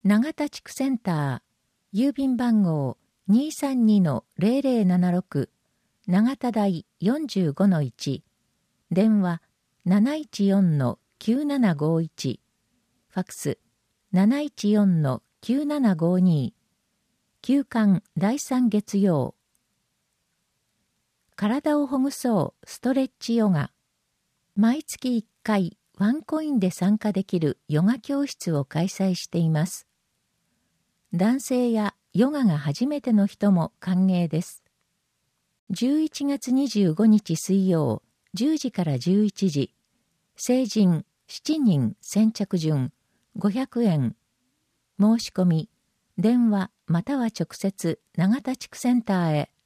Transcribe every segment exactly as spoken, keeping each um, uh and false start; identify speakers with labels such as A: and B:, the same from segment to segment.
A: 永田地区センター、郵便番号 にーさんにのゼロゼロななろく、永田台 よんじゅうごのいち、電話 なないちよんのきゅうななごいち、ファックス なないちよんのきゅうななごに、休館だいさん月曜。体をほぐそうストレッチヨガ。毎月いっかいワンコインで参加できるヨガ教室を開催しています。男性やヨガが初めての人も歓迎です。じゅういちがつにじゅうごにち水曜じゅうじからじゅういちじ、成人しちにん先着順ごひゃくえん。申し込み、電話または直接永田地区センターへ。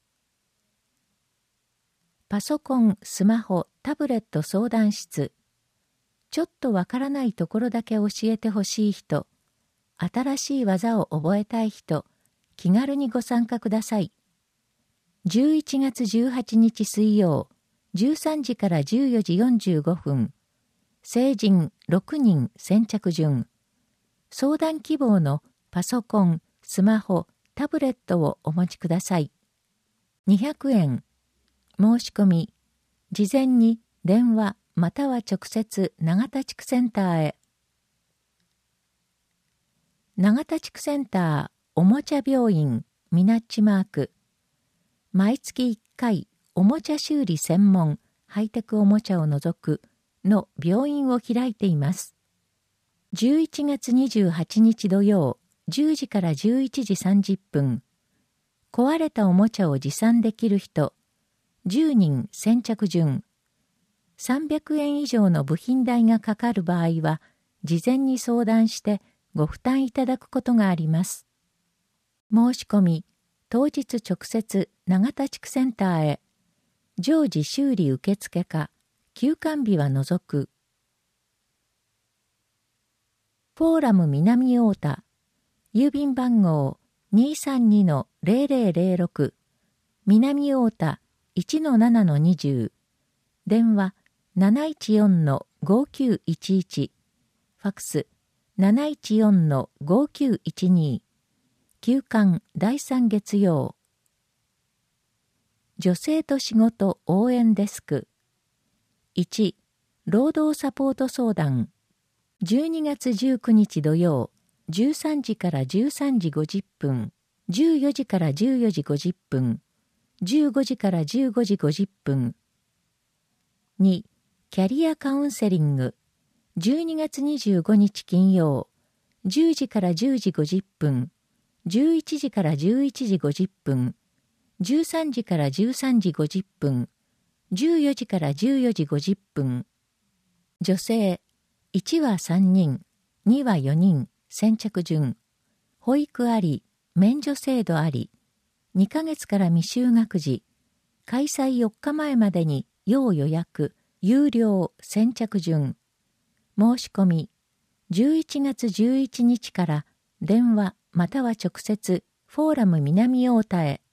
A: パソコン、スマホ、タブレット相談室。ちょっとわからないところだけ教えてほしい人、新しい技を覚えたい人、気軽にご参加ください。じゅういちがつじゅうはちにち水曜、じゅうさんじからじゅうよじよんじゅうごふん、成人ろくにん先着順。相談希望のパソコン、スマホ、タブレットをお持ちください。にひゃくえん。申し込み、事前に電話または直接永田地区センターへ。永田地区センターおもちゃ病院ミナッチマーク。毎月いっかいおもちゃ修理専門ハイテクおもちゃを除くの病院を開いています。じゅういちがつにじゅうはちにち土曜じゅうじからじゅういちじさんじゅっぷん。壊れたおもちゃを持参できる人じゅうにん先着順。さんびゃくえん以上の部品代がかかる場合は事前に相談してご負担いただくことがあります。申し込み、当日直接永田地区センターへ。常時修理受付か、休館日は除く。フォーラム南太田、郵便番号 にーさんにのゼロゼロゼロろく、南太田 いちのななのにじゅう、電話なないちよんのごきゅういちいち、ファックスなないちよんのごきゅういちに、休館だいさん月曜。女性と仕事応援デスク。いち、労働サポート相談。じゅうにがつじゅうくにち土曜、じゅうさんじからじゅうさんじごじゅっぷん、じゅうよじからじゅうよじごじゅっぷん、じゅうごじからじゅうごじごじゅっぷん。に、キャリアカウンセリング。じゅうにがつにじゅうごにち金曜、じゅうじからじゅうじごじゅっぷん、じゅういちじからじゅういちじごじゅっぷん、じゅうさんじからじゅうさんじごじゅっぷん、じゅうよじからじゅうよじごじゅっぷん。女性、いちはさんにん、にはよにん、先着順。保育あり、免除制度あり、にかげつから未就学児、開催よっかまえまでに要予約、有料、先着順。申し込み、じゅういちがつじゅういちにちから電話または直接フォーラム南太田へ。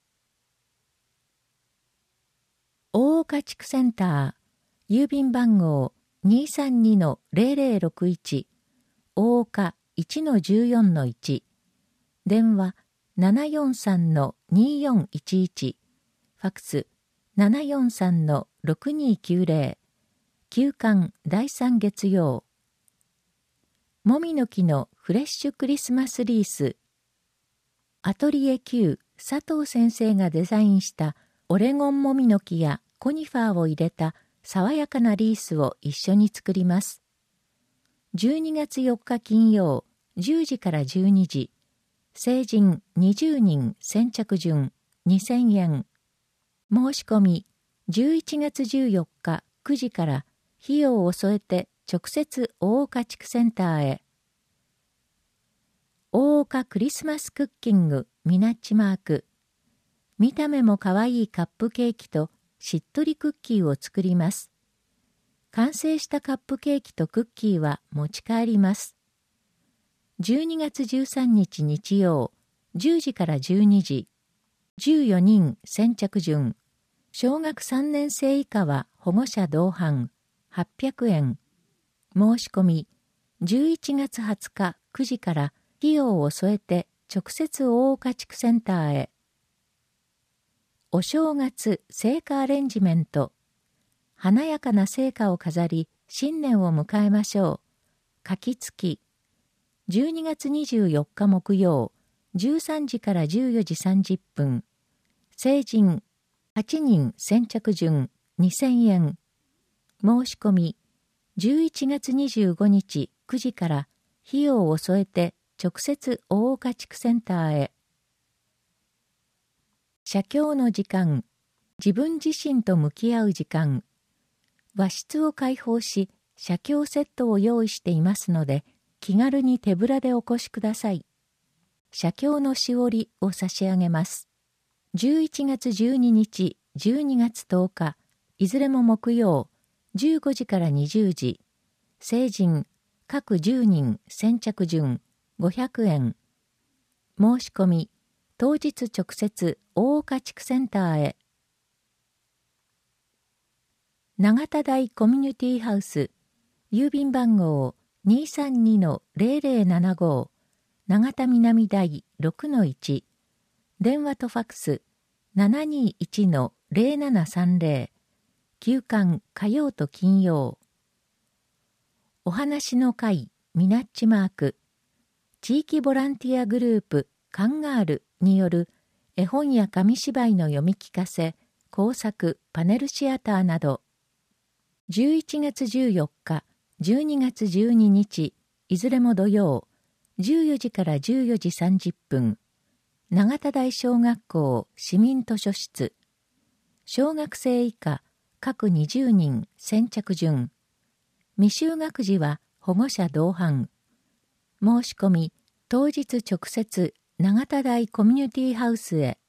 A: 大岡地区センター、郵便番号 にーさんにのゼロゼロろくいち、大岡 いちのじゅうよんのいち、電話ななよんさんのによんいちいち、ファックスななよんさんのろくにきゅうゼロ、休館だいさん月曜。もみの木のフレッシュクリスマスリース。アトリエ Q 佐藤先生がデザインしたオレゴンもみの木やコニファーを入れた爽やかなリースを一緒に作ります。じゅうにがつよっか金曜、じゅうじからじゅうにじ。成人にじゅうにん先着順にせんえん。申し込み、じゅういちがつじゅうよっかくじから費用を添えて直接大岡地区センターへ。大岡クリスマスクッキングミナッチマーク。見た目もかわいいカップケーキとしっとりクッキーを作ります。完成したカップケーキとクッキーは持ち帰ります。じゅうにがつじゅうさんにち日曜、じゅうじからじゅうにじ。じゅうよにん先着順。小学さんねん生以下は保護者同伴、はっぴゃくえん。申し込み、じゅういちがつはつかくじから費用を添えて直接大岡地区センターへ。お正月聖火アレンジメント。華やかな聖火を飾り、新年を迎えましょう。書きつき。じゅうにがつにじゅうよっか木曜、じゅうさんじからじゅうよじさんじゅっぷん。成人はちにん先着順にせんえん。申し込み。じゅういちがつにじゅうごにちくじから費用を添えて直接大岡地区センターへ。写経の時間。自分自身と向き合う時間。和室を開放し、写経セットを用意していますので、気軽に手ぶらでお越しください。写経のしおりを差し上げます。じゅういちがつじゅうににち、じゅうにがつとおか、いずれも木曜、じゅうごじからにじゅうじ。成人、各じゅうにん先着順ごひゃくえん。申し込み、当日直接大岡地区センターへ。永田台コミュニティハウス、郵便番号 にーさんにのぜろぜろななご、永田南台 ろくのいち、電話とファックス ななにいちのぜろななさんぜろ、休館火曜と金曜。お話の会ミナッチマーク、地域ボランティアグループカンガールによる絵本や紙芝居の読み聞かせ、工作、パネルシアターなど、じゅういちがつじゅうよっか、じゅうにがつじゅうににち、いずれも土曜、じゅうよじからじゅうよじさんじゅっぷん、永田台小学校市民図書室、小学生以下、各にじゅうにん先着順、未就学児は保護者同伴。申し込み、当日直接永田台コミュニティハウスへ。